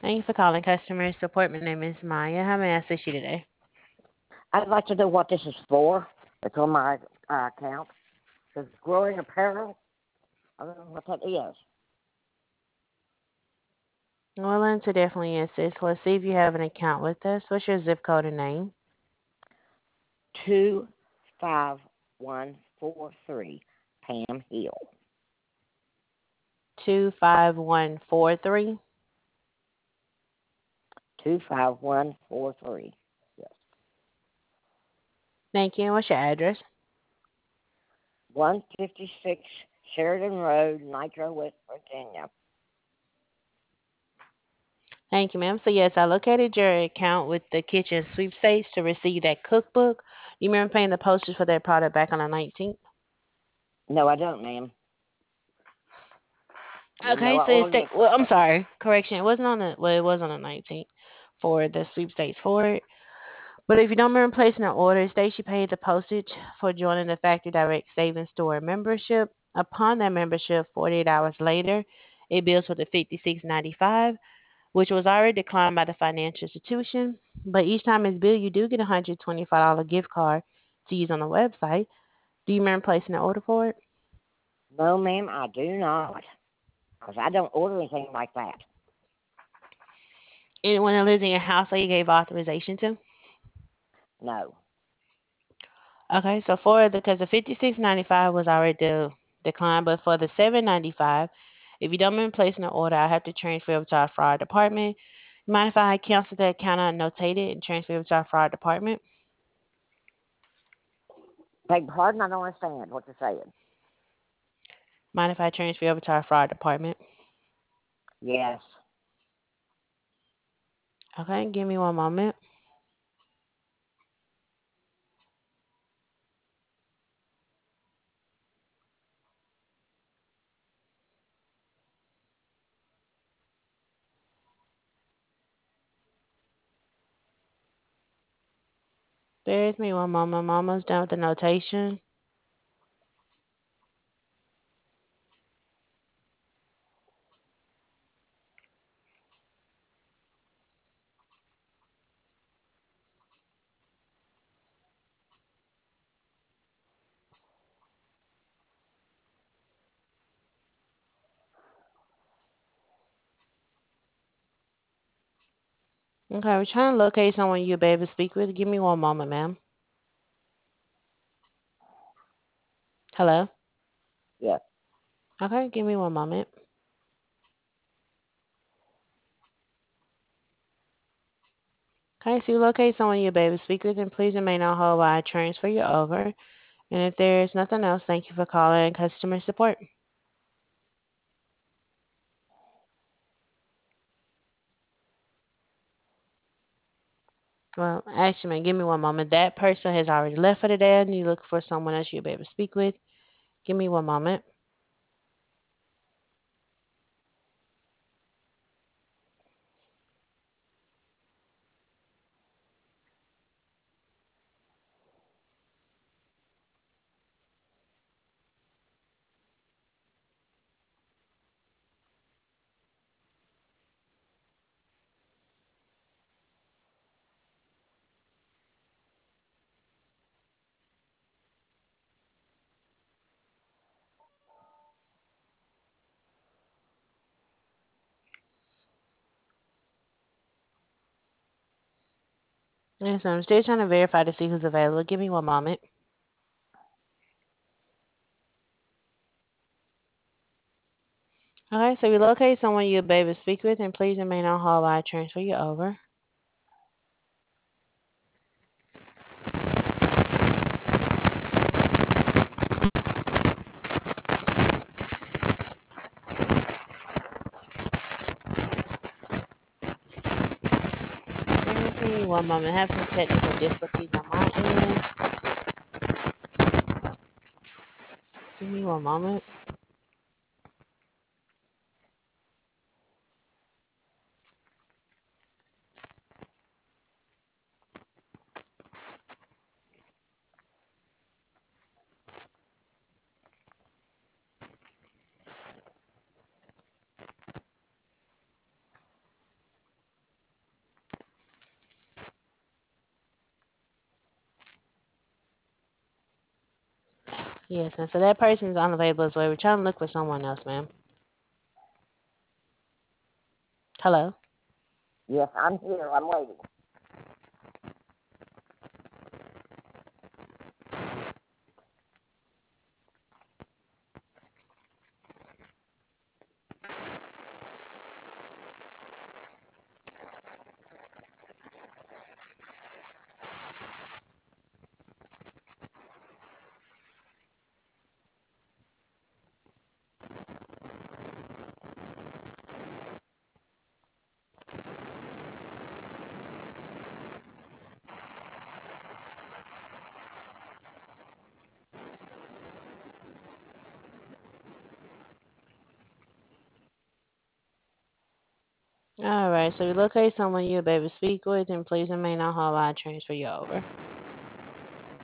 Thank you for calling customer support. My name is Maya. How may I assist you today? I'd like to know what this is for. It's on my account. It says growing apparel. I don't know what that is. Willing to definitely assist. Let's see if you have an account with us. What's your zip code and name? 25143 Pam Hill. 25143. 25143. Yes. Thank you. And what's your address? 156 Sheridan Road, Nitro, West Virginia. Thank you, ma'am. So yes, I located your account with the kitchen sweepstakes to receive that cookbook. You remember paying the postage for that product back on the 19th? No, I don't, ma'am. I didn't know Okay, I so it's ordered it. well, I'm sorry. Correction. It wasn't on the well, it was on the 19th for the sweepstakes for it. But if you don't remember placing an order, state you paid the postage for joining the Factory Direct Savings Store membership. Upon that membership, 48 hours later, it bills for the $56.95, which was already declined by the financial institution. But each time it's billed, you do get a $125 gift card to use on the website. Do you remember placing an order for it? No, ma'am, I do not. Because I don't order anything like that. Anyone that lives in your house that you gave authorization to? No. Okay, so for because the 56.95 was already declined, but for the 7.95, if you don't remember placing an order, I have to transfer over to our fraud department. Mind if I cancel that account unnotated and transfer over to our fraud department? Beg pardon, I don't understand what you're saying. Mind if I transfer over to our fraud department? Yes. Okay, give me one moment. Bear with me one moment. I'm almost done with the notation. Okay, we're trying to locate someone you'll be able to speak with. Give me one moment, ma'am. Hello? Yes. Okay, give me one moment. Okay, so you locate someone you'll be able to speak with, and please remain on hold while I transfer you over. And if there's nothing else, thank you for calling customer support. Well, actually, man, give me one moment. That person has already left for the day, and you look for someone else you'll be able to speak with. Give me one moment. Yes, I'm still trying to verify to see who's available. Give me one moment. Okay, so you locate someone you'll be able to speak with, and please remain on hold while I transfer you over. Give me one moment. I have some technical difficulties on my end. Give me one moment. Yes, ma'am. So that person is unavailable as well. We're trying to look for someone else, ma'am. Hello? Yes, I'm here. I'm waiting. All right. So we locate someone you'll be able to speak with, and please remain on hold while I transfer you over.